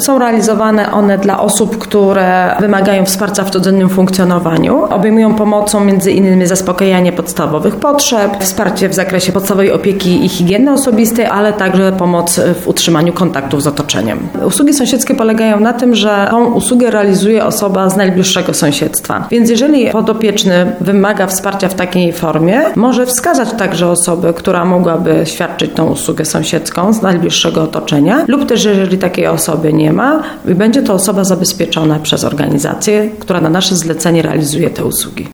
Są realizowane one dla osób, które wymagają wsparcia w codziennym funkcjonowaniu. Obejmują pomocą m.in. zaspokajanie podstawowych potrzeb, wsparcie w zakresie podstawowej opieki i higieny osobistej, ale także pomoc w utrzymaniu kontaktów z otoczeniem. Usługi sąsiedzkie polegają na tym, że tą usługę realizuje osoba z najbliższego sąsiedztwa. Więc jeżeli podopieczny wymaga wsparcia w takiej formie, może wskazać także osobę, która mogłaby świadczyć tą usługę sąsiedzką z najbliższego otoczenia, lub też jeżeli takiej osoby nie ma, będzie to osoba zabezpieczona przez organizację, która na nasze zlecenie realizuje te usługi.